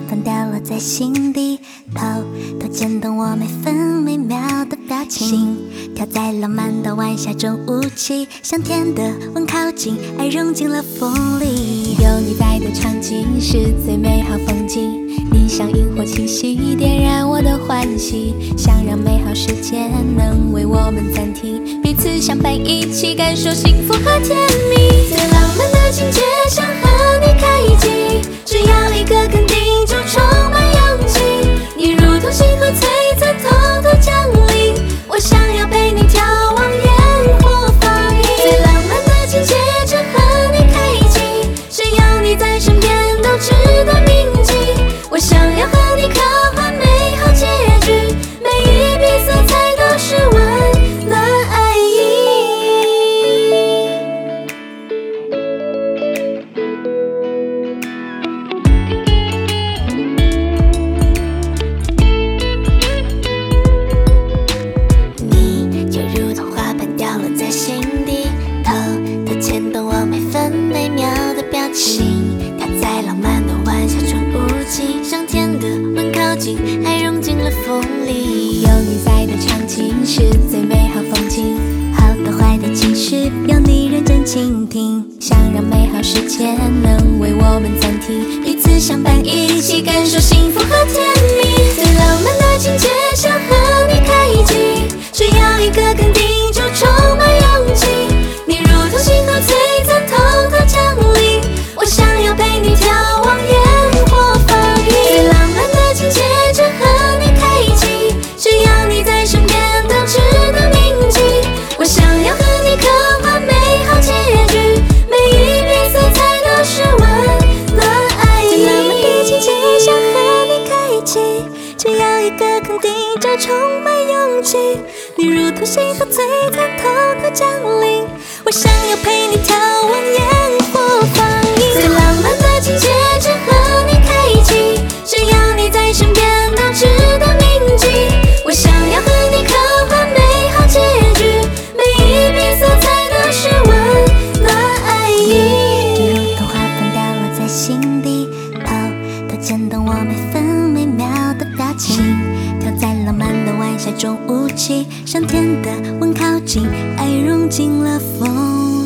粉掉落在心底，偷偷牵动我每分每秒的表情，心跳在浪漫的晚霞中舞起，香甜的吻靠近，爱融进了风里。 有你在的场景是最美好风景，你像萤火气息，点燃我的欢喜，想让美好时间能为我们暂停，彼此相伴一起感受幸福和甜蜜。最浪漫的情节想和你开启，只要一个肯定就充满勇气，你如同星河璀璨偷偷降临，我想要陪你眺望烟火放映。最浪漫的情节只和你开启，只要你在身边都值得铭记，我想要和你刻画美好结局，每一笔色彩都是温暖爱意。你就如同花瓣掉落在心底，偷偷牵动我每分每秒的表情，它在浪漫的晚霞中舞起，香甜的吻靠近，爱融进了风里。有你在的场景是最美好风景， 好的坏的情绪有你认真倾听， 想让美好时间能为我们暂停，彼此相伴一起感受幸福和甜蜜。最浪漫的情节想和你开启，只要一个肯定就充满勇气，你如同星河璀璨偷偷降临，我想要陪你眺望烟火放映。最浪漫的情节只和你开启，只要你在身边都值得铭记，我想要和你刻画美好结局，每一笔色彩都是温暖爱意。 最浪漫的情节想和你开启，只要一个肯定就充满勇气，你如同星河璀璨偷偷降临，我想要陪你眺望烟火放映。 最浪漫的情节只和你开启，只要你在身边都值得铭记，我想要和你刻画美好结局，每一笔色彩都是温暖爱意。 就如同花瓣掉落在心底，偷偷牵动我每分每秒的表情，跳在浪漫的晚霞中舞起，香甜的吻靠近，爱融进了风